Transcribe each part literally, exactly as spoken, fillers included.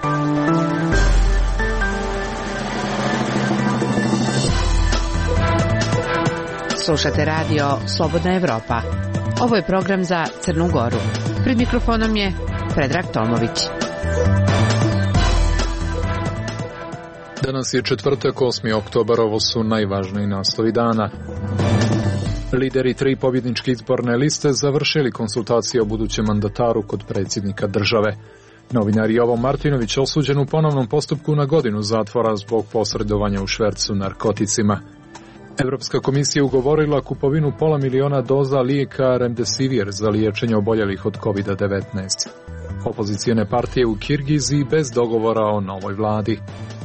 Slušate radio Slobodna Evropa. Ovo je program za Crnu Goru. Pred mikrofonom je Predrag Tomović. Danas je četvrtak, osmi oktobar, ovo su najvažniji naslovi dana. Lideri tri pobjedničke izborne liste završili konsultacije o budućem mandataru kod predsjednika države. Novinar Jovo Martinović osuđen u ponovnom postupku na godinu zatvora zbog posredovanja u švercu narkoticima. Europska komisija ugovorila kupovinu pola miliona doza lijeka Remdesivir za liječenje oboljelih od kovid devetnaest. Opozicijone partije u Kirgiziji bez dogovora o novoj vladi.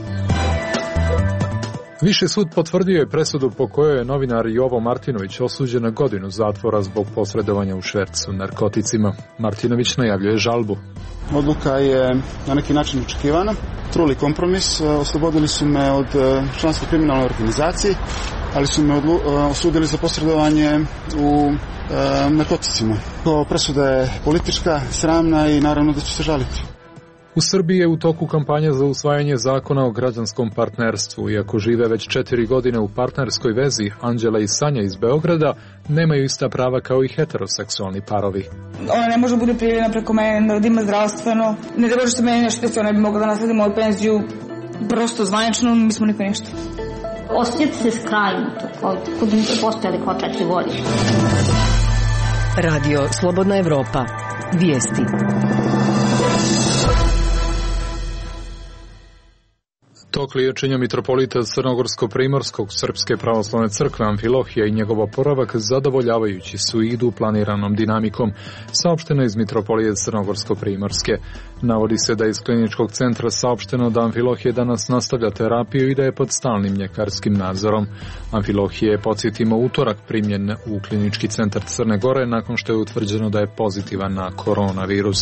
Viši sud potvrdio je presudu po kojoj je novinar Jovo Martinović osuđen na godinu zatvora zbog posredovanja u švercu narkoticima. Martinović najavljuje žalbu. Odluka je na neki način očekivana. Truli kompromis, oslobodili su me od članstva u kriminalnoj organizaciji, ali su me osudili za posredovanje u e, narkoticima. To presuda je politička, sramna i naravno da će se žaliti. U Srbiji je u toku kampanja za usvajanje zakona o građanskom partnerstvu. Iako žive već četiri godine u partnerskoj vezi, Anđela i Sanja iz Beograda nemaju ista prava kao i heteroseksualni parovi. Ona ne može bude prijavljena preko mene, da ima zdravstveno. Ne da može se meni nešto desiti, ona bi mogla da nasledi moju penziju. Prosto zvanično, mi smo niko ništa. Osjeti se skrajnuto, kod mi se postojali kao četiri godine. Radio Slobodna Evropa. Vijesti. Tok liječenja mitropolita Crnogorsko-Primorskog Srpske pravoslavne crkve Amfilohija i njegov oporavak zadovoljavajući su i idu planiranom dinamikom, saopšteno iz mitropolije Crnogorsko-Primorske. Navodi se da iz kliničkog centra saopšteno da Amfilohije danas nastavlja terapiju i da je pod stalnim ljekarskim nadzorom. Amfilohije je, podsjetimo, utorak primljen u klinički centar Crne Gore nakon što je utvrđeno da je pozitivan na koronavirus.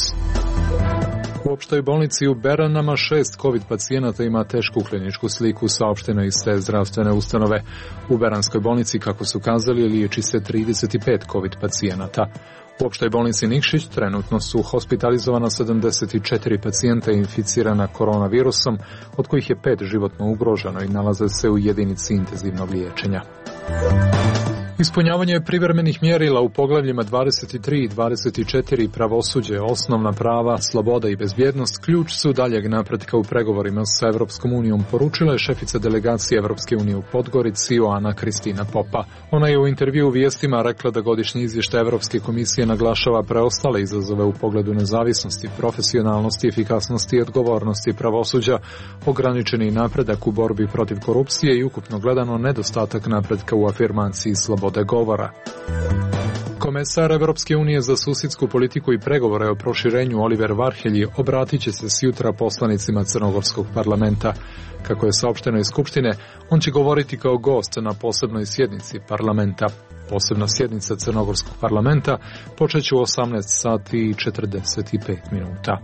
U opštoj bolnici u Beranama šest COVID pacijenata ima tešku kliničku sliku, saopšteno iz te zdravstvene ustanove. U Beranskoj bolnici, kako su kazali, liječi se trideset pet COVID pacijenata. U opštoj bolnici Nikšić trenutno su hospitalizovana sedamdeset četiri pacijenta inficirana koronavirusom, od kojih je pet životno ugroženo i nalaze se u jedinici intenzivnog liječenja. Ispunjavanje privremenih mjerila u poglavljima dvadeset tri i dvadeset četiri pravosuđe, osnovna prava, sloboda i bezbjednost ključ su daljeg napretka u pregovorima sa Evropskom unijom, poručila je šefica delegacije Evropske unije u Podgorici Joana Kristina Popa. Ona je u intervju u Vijestima rekla da godišnji izvještaj Evropske komisije naglašava preostale izazove u pogledu nezavisnosti, profesionalnosti, efikasnosti i odgovornosti pravosuđa, ograničeni napredak u borbi protiv korupcije i ukupno gledano nedostatak napretka u afirmaciji slobode govora. Komesar Evropske unije za susjedsku politiku i pregovore o proširenju Oliver Varhelji obratit će se sjutra poslanicima Crnogorskog parlamenta. Kako je saopšteno iz Skupštine, on će govoriti kao gost na posebnoj sjednici parlamenta. Posebna sjednica Crnogorskog parlamenta počet će u osamnaest sati i četrdeset pet minuta.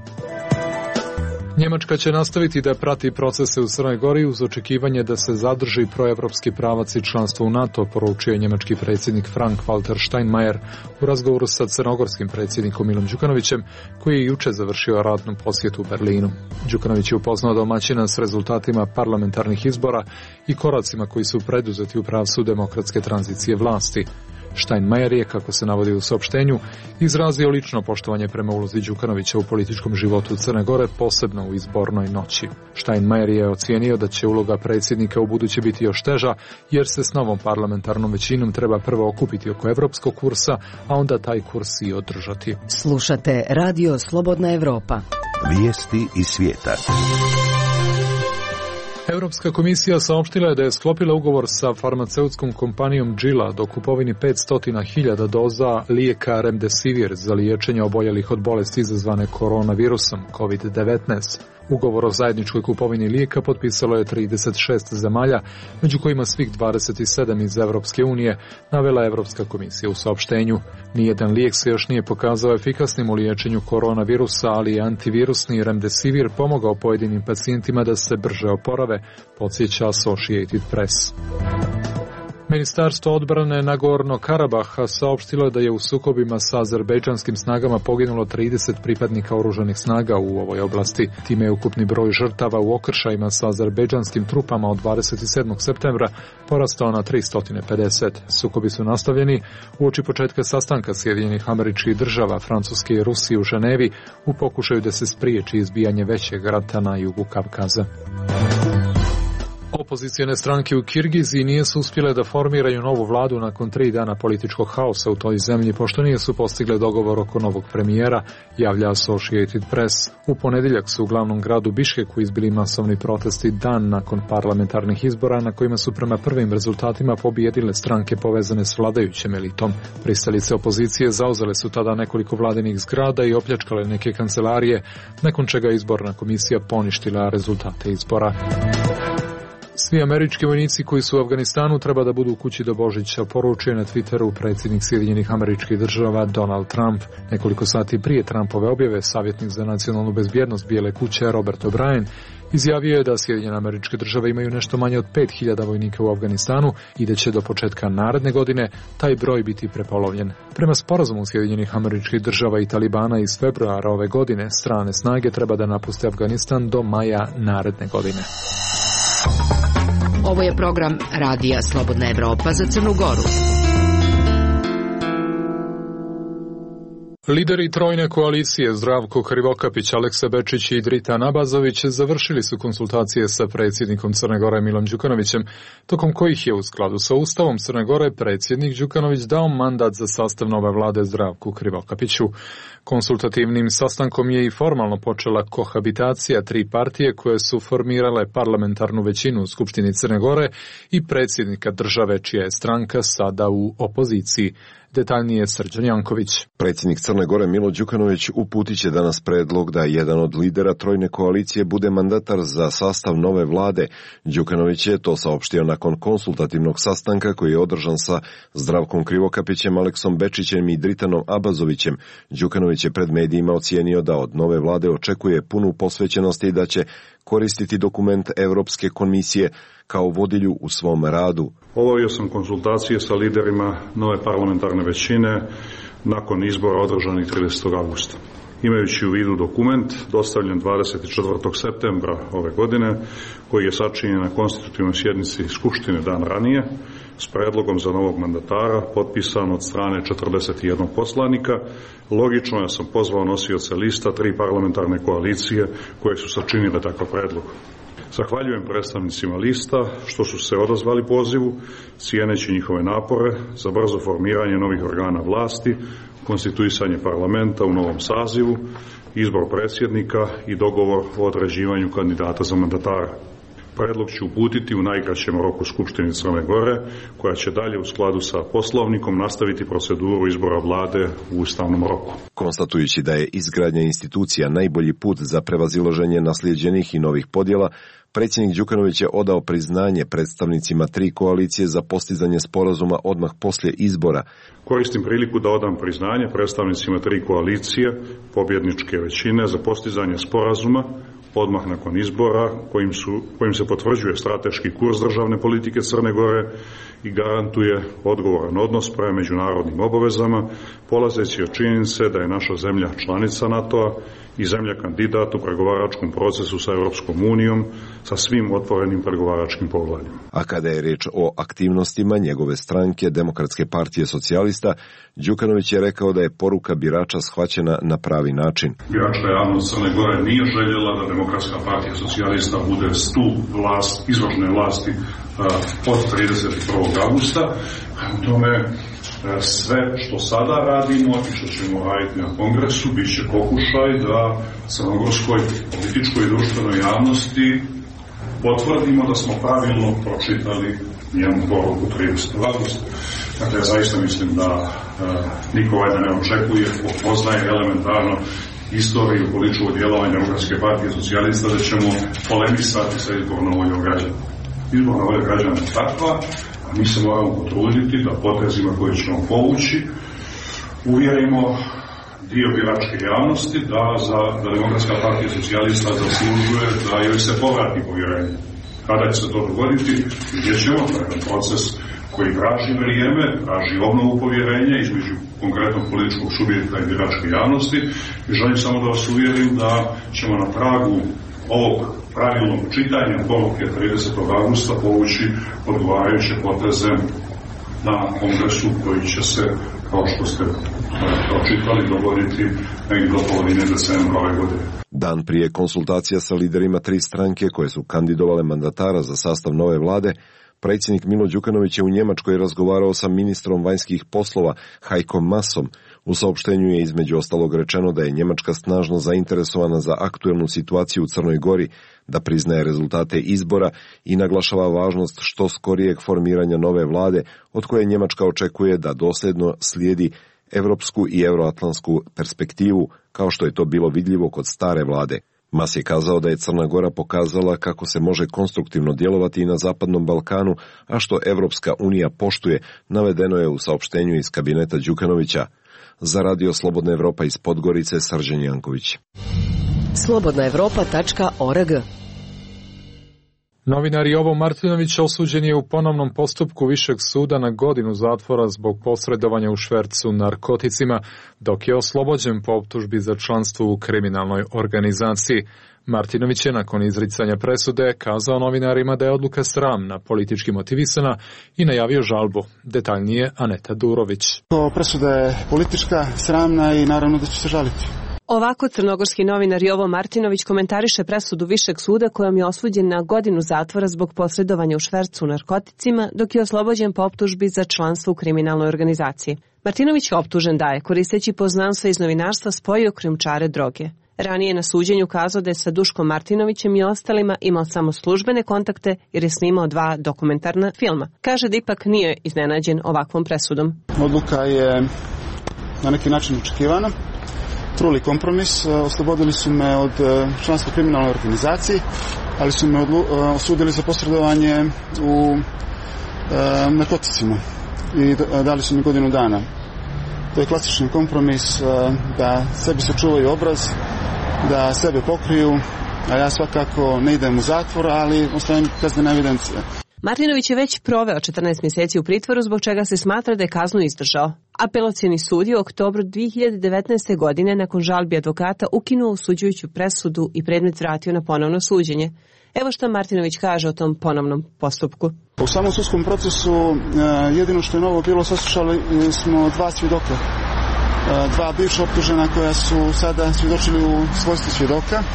Njemačka će nastaviti da prati procese u Crnoj Gori uz očekivanje da se zadrži proevropski pravac i članstvo u NATO, poručio je njemački predsjednik Frank-Walter Steinmeier u razgovoru sa crnogorskim predsjednikom Milom Đukanovićem, koji je juče završio radnu posjetu u Berlinu. Đukanović je upoznao domaćina s rezultatima parlamentarnih izbora i koracima koji su preduzeti u pravcu demokratske tranzicije vlasti. Steinmeier je, kako se navodi u saopštenju, izrazio lično poštovanje prema ulozi Đukanovića u političkom životu Crne Gore, posebno u izbornoj noći. Steinmeier je ocijenio da će uloga predsjednika u buduće biti još teža, jer se s novom parlamentarnom većinom treba prvo okupiti oko evropskog kursa, a onda taj kurs i održati. Slušate Radio Slobodna Evropa. Vijesti iz svijeta. Europska komisija saopštila je da je sklopila ugovor sa farmaceutskom kompanijom Gila o kupovini petsto hiljada doza lijeka Remdesivir za liječenje oboljelih od bolesti izazvane koronavirusom kovid devetnaest. Ugovor o zajedničkoj kupovini lijeka potpisalo je trideset šest zemalja, među kojima svih dvadeset sedam iz Evropske unije, navela Evropska komisija u saopštenju. Nijedan lijek se još nije pokazao efikasnim u liječenju koronavirusa, ali je antivirusni Remdesivir pomogao pojedinim pacijentima da se brže oporave, podsjeća Associated Press. Ministarstvo odbrane Nagorno-Karabaha saopštilo da je u sukobima sa azerbejdžanskim snagama poginulo trideset pripadnika oružanih snaga u ovoj oblasti. Time je ukupni broj žrtava u okršajima sa azerbejdžanskim trupama od dvadeset sedmog septembra porastao na tristo pedeset. Sukobi su nastavljeni uoči početka sastanka Sjedinjenih Američkih Država, Francuske i Rusije u Ženevi u pokušaju da se spriječi izbijanje većeg rata na jugu Kavkaza. Opozicijne stranke u Kirgiziji nisu uspjele da formiraju novu vladu nakon tri dana političkog haosa u toj zemlji, pošto nisu postigle dogovor oko novog premijera, javlja Associated Press. U ponedjeljak su u glavnom gradu Biškeku izbili masovni protesti dan nakon parlamentarnih izbora na kojima su prema prvim rezultatima pobijedile stranke povezane s vladajućem elitom. Pristalice opozicije zauzele su tada nekoliko vladinih zgrada i opljačkale neke kancelarije, nakon čega je izborna komisija poništila rezultate izbora. Svi američki vojnici koji su u Afganistanu treba da budu u kući do Božića, poručio na Twitteru predsjednik Sjedinjenih Američkih Država Donald Trump. Nekoliko sati prije Trumpove objave, savjetnik za nacionalnu bezbjednost Bijele kuće Robert O'Brien izjavio je da Sjedinjene Američke Države imaju nešto manje od pet hiljada vojnika u Afganistanu i da će do početka naredne godine taj broj biti prepolovljen. Prema sporazumu Sjedinjenih Američkih Država i Talibana iz februara ove godine, strane snage treba da napuste Afganistan do maja naredne godine. Ovo je program Radija Slobodna Evropa za Crnu Goru. Lideri trojne koalicije Zdravko Krivokapić, Aleksa Bečić i Dritan Abazović završili su konsultacije sa predsjednikom Crne Gore Milom Đukanovićem, tokom kojih je u skladu sa Ustavom Crne Gore predsjednik Đukanović dao mandat za sastav nove vlade Zdravku Krivokapiću. Konsultativnim sastankom je i formalno počela kohabitacija tri partije koje su formirale parlamentarnu većinu u Skupštini Crne Gore i predsjednika države čija je stranka sada u opoziciji. Detaljnije Srđan Janković. Predsjednik Crne Gore Milo Đukanović uputit će danas predlog da jedan od lidera trojne koalicije bude mandatar za sastav nove vlade. Đukanović je to saopštio nakon konsultativnog sastanka koji je održan sa Zdravkom Krivokapićem, Aleksom Bečićem i Dritanom Abazovićem. Đukanović je pred medijima ocijenio da od nove vlade očekuje punu posvećenost i da će koristiti dokument Evropske komisije kao vodilju u svom radu. Obavio sam konsultacije sa liderima nove parlamentarne većine nakon izbora održanih tridesetog avgusta. Imajući u vidu dokument dostavljen dvadeset četvrtog septembra ove godine, koji je sačinjen na konstitutivnoj sjednici Skupštine dan ranije, s predlogom za novog mandatara, potpisan od strane četrdeset jedan poslanika, logično ja sam pozvao nosioce lista tri parlamentarne koalicije koje su sačinile takav predlog. Zahvaljujem predstavnicima lista što su se odazvali pozivu, cijeneći njihove napore za brzo formiranje novih organa vlasti, konstituisanje parlamenta u novom sazivu, izbor predsjednika i dogovor o određivanju kandidata za mandatara. Predlog ću uputiti u najkraćem roku Skupštini Crne Gore, koja će dalje u skladu sa Poslovnikom nastaviti proceduru izbora vlade u ustavnom roku. Konstatujući da je izgradnja institucija najbolji put za prevazilaženje naslijeđenih i novih podjela, predsjednik Đukanović je odao priznanje predstavnicima tri koalicije za postizanje sporazuma odmah poslije izbora. Koristim priliku da odam priznanje predstavnicima tri koalicije pobjedničke većine za postizanje sporazuma odmah nakon izbora kojim, su, kojim se potvrđuje strateški kurs državne politike Crne Gore i garantuje odgovoran odnos prema međunarodnim obavezama, polazeći od činjenice da je naša zemlja članica NATO-a i zemlja kandidat u pregovaračkom procesu sa Europskom unijom sa svim otvorenim pregovaračkim poglavljima. A kada je riječ o aktivnostima njegove stranke Demokratske partije socijalista, Đukanović je rekao da je poruka birača shvaćena na pravi način. Biračka javnost Crne Gore nije željela da Demokratska partija socijalista bude stup vlast, izvršne vlasti uh, od trideset prvog avgusta. U tome sve što sada radimo i što ćemo raditi na kongresu bit će pokušaj da crnogorskoj političkoj i društvenoj javnosti potvrdimo da smo pravilno pročitali njenu poruku tridesetog avgusta. Dakle, ja zaista mislim da e, niko valjda ne očekuje, poznaje elementarno istoriju političkog djelovanja Demokratske partije socijalista, da ćemo polemisati sa izbornom voljom građana. Izborna volja građana je takva, a mi se moramo potruditi da potezima koje ćemo povući uvjerimo dio biračke javnosti da, za, da Demokratska partija socijalista zaslužuje da joj se povrati povjerenje. Kada će se to dogoditi, vidjet ćemo, to je proces koji traži vrijeme, traži obnovu povjerenja između konkretnog političkog subjekta i biračke javnosti i želim samo da vas uvjerim da ćemo na tragu ovog pravilnog čitanja poruke tridesetog avgusta povući odgovarajuće poteze na kongresu koji će se, kao što ste pročitali, dogoditi negdje do polovine decembra ove godine. Dan prije konsultacija sa liderima tri stranke koje su kandidovale mandatara za sastav nove vlade, predsjednik Milo Đukanović je u Njemačkoj razgovarao sa ministrom vanjskih poslova Heikom Maasom. U saopštenju je između ostalog rečeno da je Njemačka snažno zainteresovana za aktuelnu situaciju u Crnoj Gori, da priznaje rezultate izbora i naglašava važnost što skorijeg formiranja nove vlade, od koje Njemačka očekuje da dosljedno slijedi evropsku i euroatlantsku perspektivu, kao što je to bilo vidljivo kod stare vlade. Mas je kazao da je Crna Gora pokazala kako se može konstruktivno djelovati i na Zapadnom Balkanu, a što Evropska unija poštuje, navedeno je u saopštenju iz kabineta Đukanovića. Za Radio Slobodna Evropa iz Podgorice, Srđan Janković. slobodna evropa tačka org. Novinar Jovo Martinović osuđen je u ponovnom postupku Višeg suda na godinu zatvora zbog posredovanja u švercu narkoticima, dok je oslobođen po optužbi za članstvo u kriminalnoj organizaciji. Martinović je nakon izricanja presude kazao novinarima da je odluka sramna, politički motivisana i najavio žalbu. Detaljnije Aneta Durović. Presuda je politička, sramna i naravno da će se žaliti. Ovako crnogorski novinar Jovo Martinović komentariše presudu Višeg suda kojom je osuđen na godinu zatvora zbog posredovanja u švercu narkoticima, dok je oslobođen po optužbi za članstvo u kriminalnoj organizaciji. Martinović je optužen da je, koristeći poznanstva iz novinarstva, spojio krijumčare droge. Ranije je na suđenju kazao da je sa Duškom Martinovićem i ostalima imao samo službene kontakte jer je snimao dva dokumentarna filma. Kaže da ipak nije iznenađen ovakvom presudom. Odluka je na neki način očekivana. Truli kompromis, oslobodili su me od članstva u kriminalnoj organizaciji, ali su me osudili za posredovanje u narkoticima i dali su mi godinu dana. To je klasični kompromis da sebi sačuvaju obraz, da sebe pokriju, a ja svakako ne idem u zatvor, ali ostavim kaznene evidencije. Martinović je već proveo četrnaest mjeseci u pritvoru, zbog čega se smatra da je kaznu izdržao. Apelacioni sud je u oktobru dvije hiljade devetnaeste. godine nakon žalbi advokata ukinuo osuđujuću presudu i predmet vratio na ponovno suđenje. Evo što Martinović kaže o tom ponovnom postupku. U samom sudskom procesu jedino što je novo bilo, saslušali smo dva svjedoka. Dva bivša optužena koja su sada svjedočili u svojstvu svjedoka.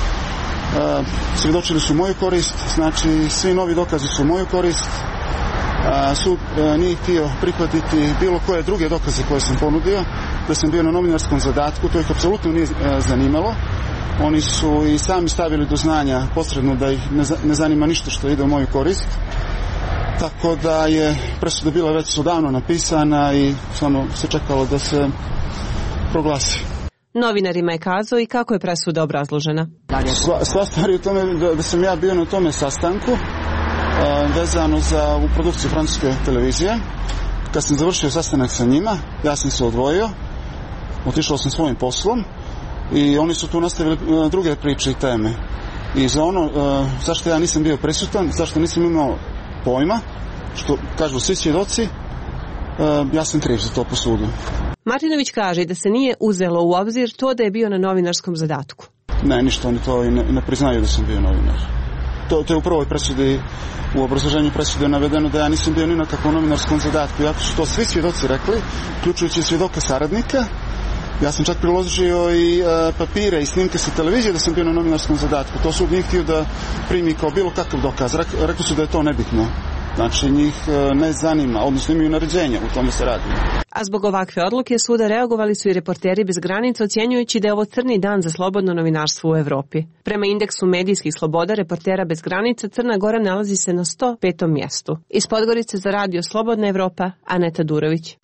Svjedočili su moju korist, znači svi novi dokazi su moju korist. Sud nije htio prihvatiti bilo koje druge dokaze koje sam ponudio, da sam bio na novinarskom zadatku, to ih apsolutno nije zanimalo. Oni su i sami stavili do znanja posredno da ih ne zanima ništa što ide u moju korist. Tako da je presuda bila već odavno napisana i samo se čekalo da se proglasi. Novinarima je kazao i kako je presuda obrazložena. Sva, sva stvar je u tome da, da sam ja bio na tome sastanku a, vezano za u produkciju francuske televizije. Kad sam završio sastanak sa njima, ja sam se odvojio, otišao sam svojim poslom i oni su tu nastavili a, druge priče i teme. I za ono a, zašto ja nisam bio prisutan, zašto nisam imao pojma, što kažu svi svjedoci, a, ja sam kriv za to po sudu. Martinović kaže da se nije uzelo u obzir to da je bio na novinarskom zadatku. Ne, ništa, oni to i ne, ne priznaju da sam bio novinar. To, to je u prvoj presudi, u obrazloženju presude navedeno da ja nisam bio ni na kakvom novinarskom zadatku. Iako su to svi svjedoci rekli, uključujući svjedoka saradnika, ja sam čak priložio i e, papire i snimke sa televizije da sam bio na novinarskom zadatku. To sud nije htio da primi kao bilo kakav dokaz. Rek, rekli su da je to nebitno. Znači njih ne zanima, odnosno imaju naređenja, u tome se radi. A zbog ovakve odluke suda reagovali su i reporteri bez granica, ocjenjujući da je ovo crni dan za slobodno novinarstvo u Evropi. Prema indeksu medijskih sloboda reportera bez granica, Crna Gora nalazi se na sto petom mjestu. Iz Podgorice za Radio Slobodna Evropa, Aneta Durović.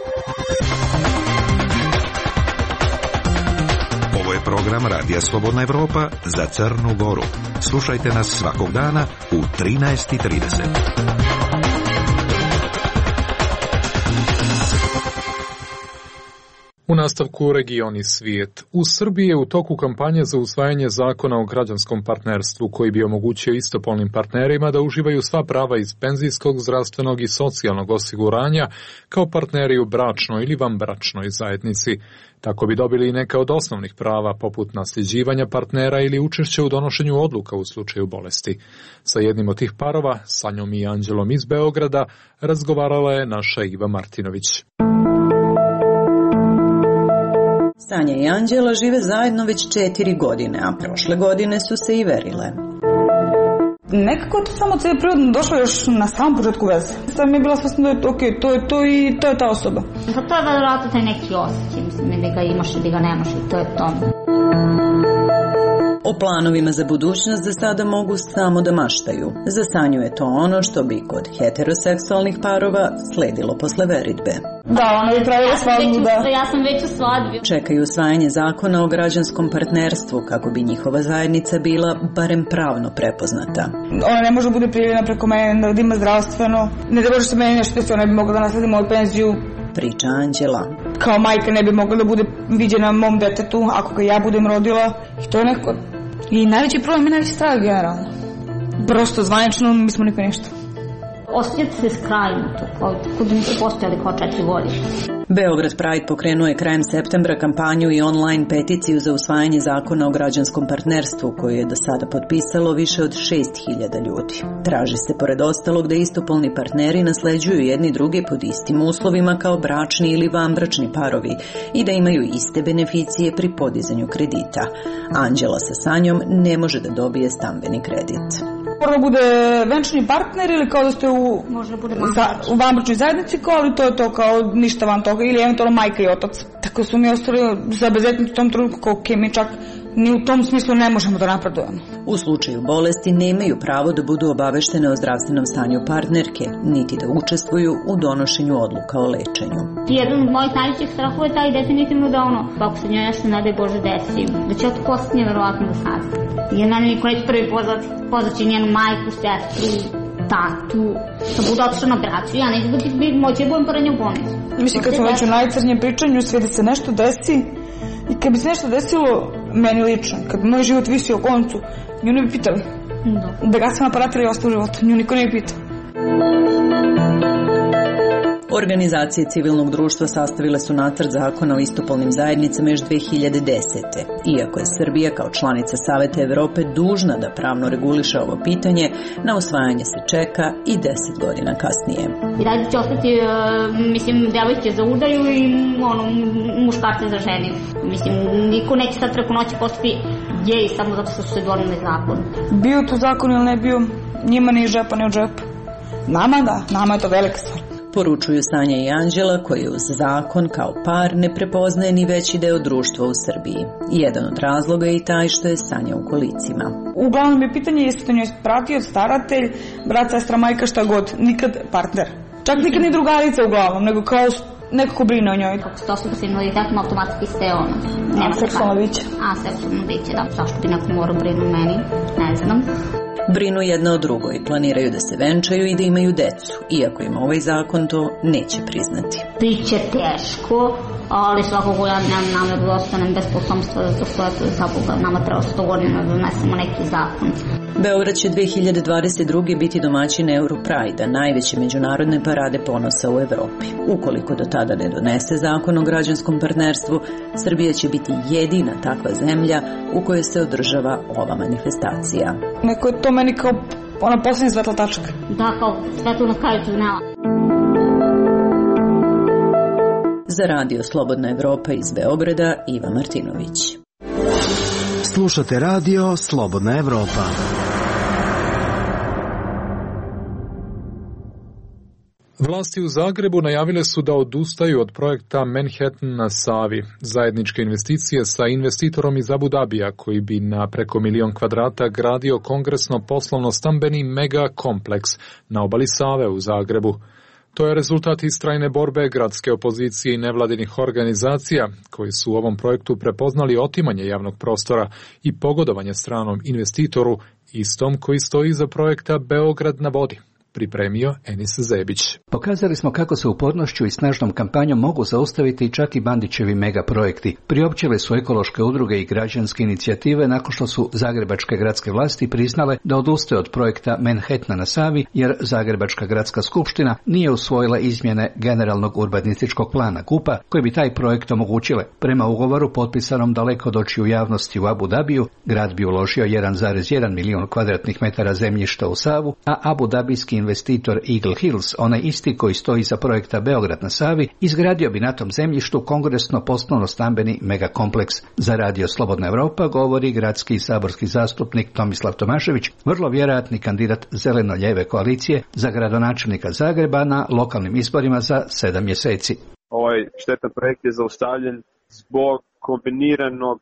Ovo je program Radija Slobodna Evropa za Crnu Goru. Slušajte nas svakog dana u trinaest i trideset. U nastavku regioni svijet. U Srbiji je u toku kampanje za usvajanje zakona o građanskom partnerstvu koji bi omogućio istopolnim partnerima da uživaju sva prava iz penzijskog, zdravstvenog i socijalnog osiguranja kao partneri u bračnoj ili vanbračnoj zajednici. Tako bi dobili i neka od osnovnih prava poput nasljeđivanja partnera ili učešća u donošenju odluka u slučaju bolesti. Sa jednim od tih parova, Sanjom i Anđelom iz Beograda, razgovarala je naša Iva Martinović. Sanja i Anđela žive zajedno već četiri godine, a prošle godine su se i verile. Nekako je to samo cijeli prirodno došlo još na samom početku veze. Sad mi je bila svesna da je to ok, to je to i to je ta osoba. Pa to je vjerojatno taj neki osjećaj, mislim, da ga imaš ili ga nemaš i to je to. O planovima za budućnost za sada mogu samo da maštaju. Za Sanju je to ono što bi kod heteroseksualnih parova sledilo posle veritbe. Da, ona je pravila svadbu, da. Ja sam već u svadbi. Čekaju usvajanje zakona o građanskom partnerstvu kako bi njihova zajednica bila barem pravno prepoznata. Ona ne može da bude prijavljena preko mene, da ima zdravstveno. Ne da može se meni nešto desiti, ona ne bi mogla da nasledi moju penziju. Priča Anđela. Kao majka ne bi mogla da bude viđena mom detetu ako ga ja budem rodila. I to je neko. I najveći problem je najveći strah generalno. Prosto zvanično mi smo niko ništa. Osjećate se skrajnuto, kao da niste postojali kao četiri godine. Beograd Pride pokrenuo je krajem septembra kampanju i online peticiju za usvajanje zakona o građanskom partnerstvu koju je do sada potpisalo više od šest hiljada ljudi. Traži se pored ostalog da istopolni partneri nasleđuju jedni druge pod istim uslovima kao bračni ili vanbračni parovi i da imaju iste beneficije pri podizanju kredita. Anđela sa Sanjom ne može da dobije stambeni kredit. Prvo bude venčani partner ili kao da ste u, za, u vanbračnoj zajednici, kao ali to je to kao ništa van toga ili eventualno majka i otac. Tako su mi ostali zabezetni u tom trenutku kao ok, mi čak ni u tom smislu ne možemo da napredujemo. U slučaju bolesti nemaju pravo da budu obaveštene o zdravstvenom stanju partnerke, niti da učestvuju u donošenju odluka o lečenju. Jedan od mojih najvećih strahova je taj definitivno da ono, ako se njoj nešto ne daj Bože desi, da će od posljednje verovatno da sazna. Jer mene niko neće prvi pozvati, pozvaći njenu majku, sestru, tatu, da bude otišla na operaciju, ja neću biti moći bojim pored nju bolnicu. Mislim, kad smo već u najcrnjem pričanju, sve da se nešto desi, i kad bi se nešto desilo meni lično, kad bi moj život visio o koncu, nju ne bi pitali. Da, da gasim aparat ili ostao u životu, nju niko ne bi pitao. Organizacije civilnog društva sastavile su nacrt zakona o istopolnim zajednicama još dve hiljade desete. Iako je Srbija kao članica Saveta Evrope dužna da pravno reguliše ovo pitanje, na usvajanje se čeka i deset godina kasnije. I dalje će ostati, mislim, devojke za udaju i ono, muškarce za ženi. Mislim, niko neće sad preko noći postati gej samo zato što su se doneli zakon. Bio to zakon ili ne bio, njima ni džepa, ni od džepa. Nama da, nama je to velika stvar. Poručuju Sanja i Anđela koji uz zakon kao par ne prepoznaje ni veći deo društva u Srbiji. Jedan od razloga je i taj što je Sanja u kolicima. Uglavnom je pitanje jeste to njoj pratio, staratelj, brat, sestra, majka, šta god, nikad partner. Čak nikad ni drugarica uglavnom, nego kao nekako brine o njoj. Kako ste osoba sa invaliditetom, automatski ste ono. A, seksualno biće. A, seksualno biće, da. Zašto bi neko morao brinu meni, ne znam. Brinu jedna o drugoj, planiraju da se venčaju i da imaju decu, iako im ovaj zakon to neće priznati. Biće teško, ali svakako ja nemam nameru da ostanem bez potomstva, zato što je zaboga, nama treba sto godina da donesemo neki zakon. Beograd će dve hiljade dvadeset druge. biti domaćin Euro Pride-a, najveće međunarodne parade ponosa u Evropi. Ukoliko do tada ne donese zakon o građanskom partnerstvu, Srbija će biti jedina takva zemlja u kojoj se održava ova manifestacija. Neko je to meni kao ona posljednja svetla tačka. Da, kao svetlo na kraju tunela. Za radio Slobodna Evropa iz Beograda, Iva Martinović. Slušate radio Slobodna Evropa. Vlasti u Zagrebu najavile su da odustaju od projekta Manhattan na Savi, zajedničke investicije sa investitorom iz Abu Dabija koji bi na preko milion kvadrata gradio kongresno-poslovno-stambeni mega kompleks na obali Save u Zagrebu. To je rezultat istrajne borbe gradske opozicije i nevladinih organizacija koji su u ovom projektu prepoznali otimanje javnog prostora i pogodovanje stranom investitoru, istom koji stoji iza projekta Beograd na vodi. pripremio Enis Zebić. Pokazali smo kako se upornošću i snažnom kampanjom mogu zaustaviti čak i Bandićevi megaprojekti. Priopćile su ekološke udruge i građanske inicijative nakon što su zagrebačke gradske vlasti priznale da odustaju od projekta Manhattana na Savi, jer Zagrebačka gradska skupština nije usvojila izmjene generalnog urbanističkog plana G U P-a koji bi taj projekt omogućile. Prema ugovoru potpisanom daleko od očiju javnosti u Abu Dabiju, grad bi uložio jedan zarez jedan milijun kvadratnih metara zemljišta u Savu, a Abu Dabijski investitor Eagle Hills, onaj isti koji stoji iza projekta Beograd na Savi, izgradio bi na tom zemljištu kongresno poslovno-stambeni megakompleks. Za Radio Slobodna Evropa govori gradski i saborski zastupnik Tomislav Tomašević, vrlo vjerojatni kandidat zeleno-lijeve koalicije za gradonačelnika Zagreba na lokalnim izborima za sedam mjeseci. Ovaj štetan projekt je zaustavljen zbog kombiniranog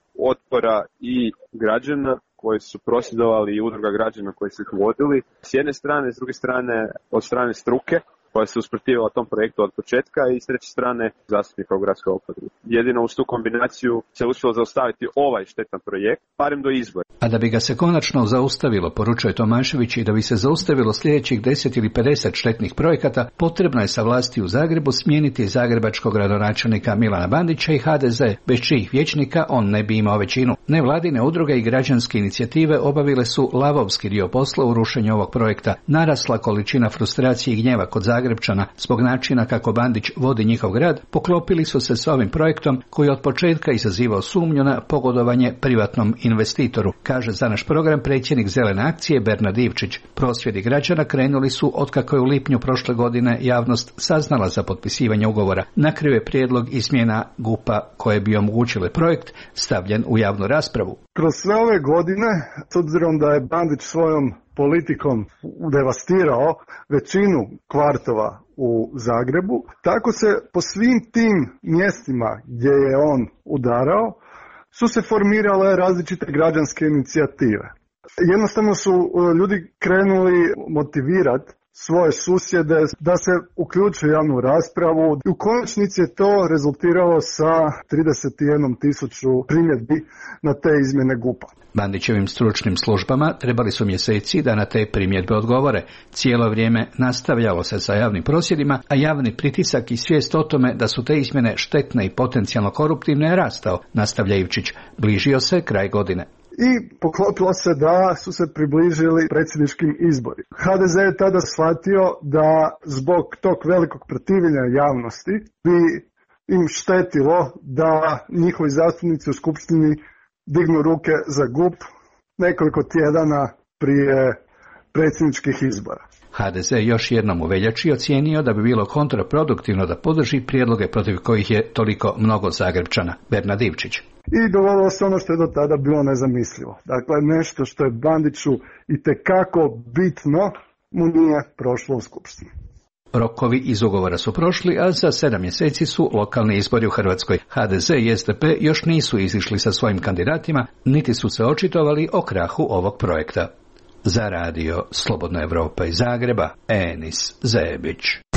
otpora i građana koji su prosvjedovali i udruga građana koji su ih vodili. S jedne strane, s druge strane od strane struke koja se usprotivila tom projektu od početka i s treće strane zastupnika u gradskoj oporbi. Jedino uz tu kombinaciju se uspjelo zaustaviti ovaj štetan projekt, barem do izbora. A da bi ga se konačno zaustavilo, poručuje Tomašević, i da bi se zaustavilo sljedećih deset ili pedeset štetnih projekata, potrebno je sa vlasti u Zagrebu smijeniti zagrebačkog gradonačelnika Milana Bandića i H D Z, bez čijih vijećnika on ne bi imao većinu. Nevladine udruge i građanske inicijative obavile su lavovski dio posla u rušenju ovog projekta. Narasla količina frustracije i gnjeva kod Zagrebčana zbog načina kako Bandić vodi njihov grad, poklopili su se s ovim projektom koji od početka izazivao sumnju na pogodovanje privatnom investitoru, kaže za naš program predsjednik Zelene akcije Bernard Ivčić. Prosvjedi građana krenuli su otkako je u lipnju prošle godine javnost saznala za potpisivanje ugovora. Na kraju je prijedlog izmjena G U P-a koje bi omogućile projekt stavljen u javnu raspravu. Kroz sve ove godine, s obzirom da je Bandić svojom politikom devastirao većinu kvartova u Zagrebu, tako se po svim tim mjestima gdje je on udarao su se formirale različite građanske inicijative. Jednostavno su ljudi krenuli motivirati svoje susjede da se uključe u javnu raspravu. U konačnici je to rezultiralo sa trideset jedan tisuću primjedbi na te izmjene G U P-a. Bandićevim stručnim službama trebali su mjeseci da na te primjedbe odgovore. Cijelo vrijeme nastavljalo se sa javnim prosvjedima, a javni pritisak i svijest o tome da su te izmjene štetne i potencijalno koruptivne je rastao, nastavlja Ivčić. Bližio se kraj godine. I poklopilo se da su se približili predsjedničkim izborima. H D Z je tada shvatio da zbog tog velikog protivljenja javnosti bi im štetilo da njihovi zastupnici u skupštini dignu ruke za G U P nekoliko tjedana prije predsjedničkih izbora. H D Z još jednom u veljači ocijenio da bi bilo kontraproduktivno da podrži prijedloge protiv kojih je toliko mnogo Zagrebčana. Bernard Ivčić. I dogodilo se ono što je do tada bilo nezamislivo. Dakle, nešto što je Bandiću itekako bitno mu nije prošlo u skupštini. Rokovi iz ugovora su prošli, a za sedam mjeseci su lokalni izbori u Hrvatskoj. H D Z i S D P još nisu izišli sa svojim kandidatima, niti su se očitovali o krahu ovog projekta. Za radio Slobodna Evropa iz Zagreba, Enis Zebić.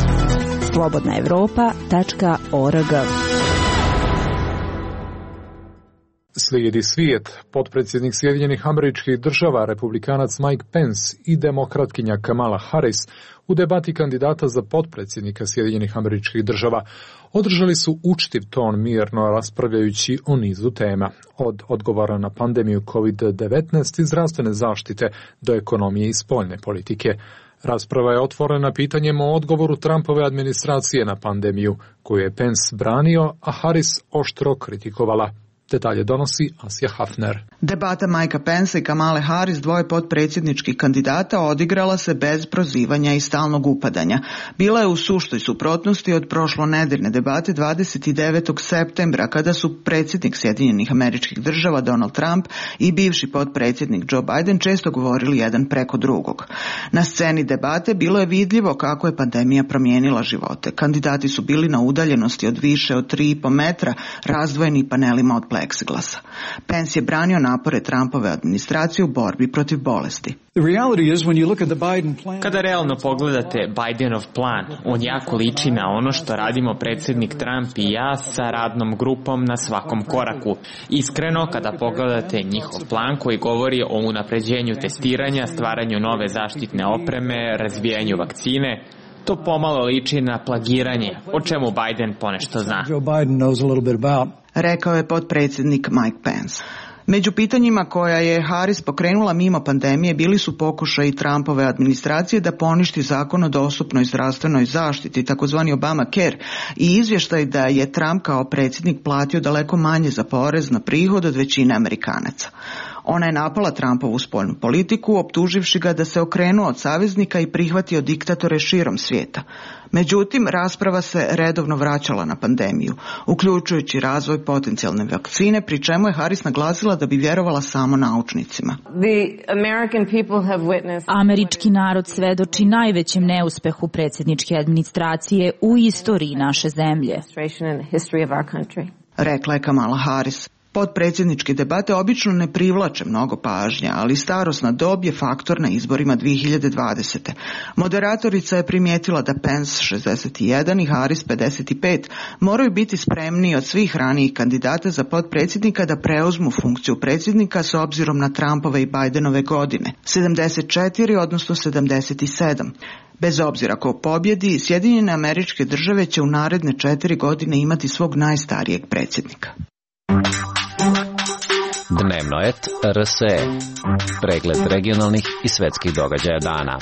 slobodna evropa tačka org. Slijedi svijet. Potpredsjednik Sjedinjenih Američkih Država, republikanac Mike Pence i demokratkinja Kamala Harris u debati kandidata za potpredsjednika Sjedinjenih Američkih Država održali su učtiv ton mirno raspravljajući o nizu tema, od odgovora na pandemiju kovid devetnaest i zdravstvene zaštite do ekonomije i spoljne politike. Rasprava je otvorena pitanjem o odgovoru Trumpove administracije na pandemiju, koju je Pence branio, a Harris oštro kritikovala. Detalje donosi Asja Hafner. Debata Mikea Pensa i Kamale Harris, dvoje potpredsjedničkih kandidata, odigrala se bez prozivanja i stalnog upadanja. Bila je u suštoj suprotnosti od prošlonedeljne debate dvadeset devetog septembra, kada su predsjednik Sjedinjenih Američkih Država Donald Trump i bivši potpredsjednik Joe Biden često govorili jedan preko drugog. Na sceni debate bilo je vidljivo kako je pandemija promijenila živote. Kandidati su bili na udaljenosti od više od tri i po metra, razdvojeni panelima od pleksiglasa. Pence je branio napore Trumpove administracije u borbi protiv bolesti. Kada realno pogledate Bidenov plan, on jako liči na ono što radimo predsjednik Trump i ja sa radnom grupom na svakom koraku. Iskreno, kada pogledate njihov plan koji govori o unapređenju testiranja, stvaranju nove zaštitne opreme, razvijanju vakcine, to pomalo liči na plagiranje, o čemu Biden ponešto zna. Rekao je potpredsjednik Mike Pence. Među pitanjima koja je Harris pokrenula mimo pandemije bili su pokušaji Trumpove administracije da poništi zakon o dostupnoj zdravstvenoj zaštiti, takozvani Obamacare, i izvještaj da je Trump kao predsjednik platio daleko manje za porez na prihod od većine Amerikanaca. Ona je napala Trumpovu spoljnu politiku, optuživši ga da se okrenuo od saveznika i prihvatio diktatore širom svijeta. Međutim, rasprava se redovno vraćala na pandemiju, uključujući razvoj potencijalne vakcine, pri čemu je Harris naglasila da bi vjerovala samo naučnicima. Američki narod svedoči najvećem neuspehu predsjedničke administracije u istoriji naše zemlje, rekla je Kamala Harris. Potpredsjedničke debate obično ne privlače mnogo pažnja, ali starosna dob je faktor na izborima dvije hiljade dvadesete. Moderatorica je primijetila da Pence šezdeset jedan i Harris pedeset pet moraju biti spremniji od svih ranijih kandidata za potpredsjednika da preuzmu funkciju predsjednika s obzirom na Trumpove i Bidenove godine, sedamdeset četiri odnosno sedamdeset sedam. Bez obzira ko pobjedi, Sjedinjene Američke Države će u naredne četiri godine imati svog najstarijeg predsjednika. Dnevno et R S E. Pregled regionalnih i svetskih događaja dana.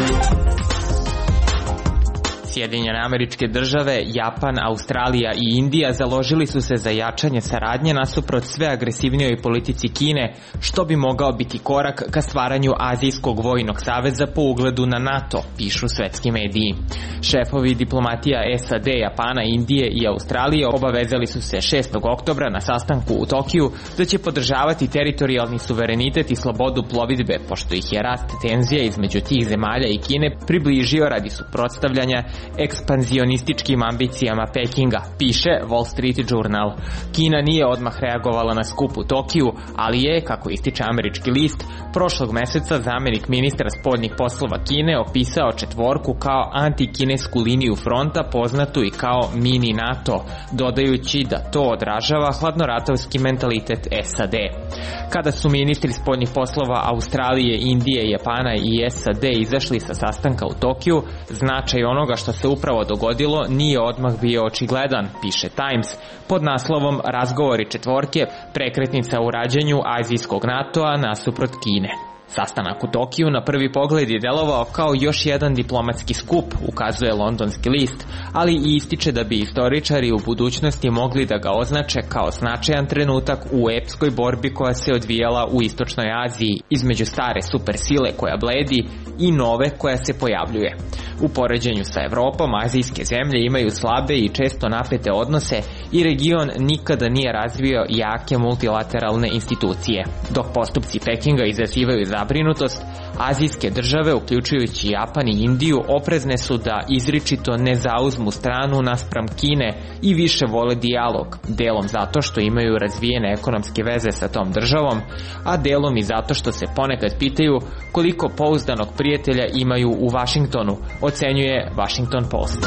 Sjedinjene Američke Države, Japan, Australija i Indija založili su se za jačanje saradnje nasuprot sve agresivnijoj politici Kine, što bi mogao biti korak ka stvaranju Azijskog vojnog saveza po ugledu na NATO, pišu svetski mediji. Šefovi diplomatija S A D, Japana, Indije i Australije obavezali su se šestog oktobra na sastanku u Tokiju da će podržavati teritorijalni suverenitet i slobodu plovidbe, pošto ih je rast tenzija između tih zemalja i Kine približio radi suprotstavljanja ekspanzionističkim ambicijama Pekinga, piše Wall Street Journal. Kina nije odmah reagovala na skup u Tokiju, ali je, kako ističe američki list, prošlog meseca zamenik ministra spoljnih poslova Kine opisao četvorku kao antikinesku liniju fronta poznatu i kao mini NATO, dodajući da to odražava hladnoratovski mentalitet S A D. Kada su ministri spoljnih poslova Australije, Indije, Japana i S A D izašli sa sastanka u Tokiju, značaj onoga što se upravo dogodilo nije odmah bio očigledan, piše Times, pod naslovom Razgovori četvorke, prekretnica u rađenju azijskog NATO-a nasuprot Kine. Sastanak u Tokiju na prvi pogled je delovao kao još jedan diplomatski skup, ukazuje londonski list, ali i ističe da bi istoričari u budućnosti mogli da ga označe kao značajan trenutak u epskoj borbi koja se odvijala u istočnoj Aziji između stare supersile koja bledi i nove koja se pojavljuje. U poređenju sa Evropom, azijske zemlje imaju slabe i često napete odnose i region nikada nije razvio jake multilateralne institucije. Dok postupci Pekinga izazivaju zabrinutost, azijske države, uključujući Japan i Indiju, oprezne su da izričito ne zauzmu stranu naspram Kine i više vole dijalog, delom zato što imaju razvijene ekonomske veze sa tom državom, a delom i zato što se ponekad pitaju koliko pouzdanog prijatelja imaju u Vašingtonu, ocenjuje Washington Post.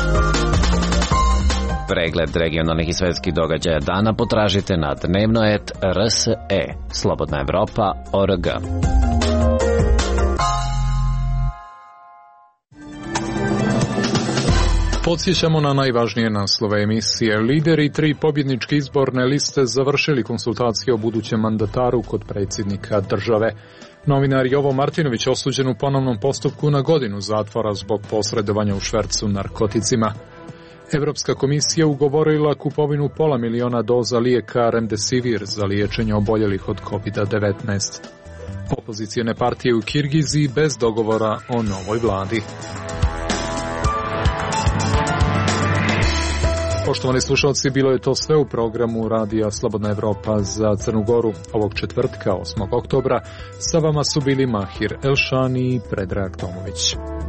Pregled regionalnih i svetskih događaja dana potražite na dnevno et R S E. Slobodna Evropa punkt org. Podsjećamo na najvažnije naslove emisije. Lideri tri pobjedničke izborne liste završili konsultacije o budućem mandataru kod predsjednika države. Novinar Jovo Martinović osuđen u ponovnom postupku na godinu zatvora zbog posredovanja u švercu narkoticima. Evropska komisija ugovorila kupovinu pola miliona doza lijeka Remdesivir za liječenje oboljelih od kovid devetnaest. Opozicijne partije u Kirgiziji bez dogovora o novoj vladi. Poštovani slušalci, bilo je to sve u programu Radija Slobodna Evropa za Crnu Goru ovog četvrtka, osmog oktobra. Sa vama su bili Mahir Elšani i Predrag Tomović.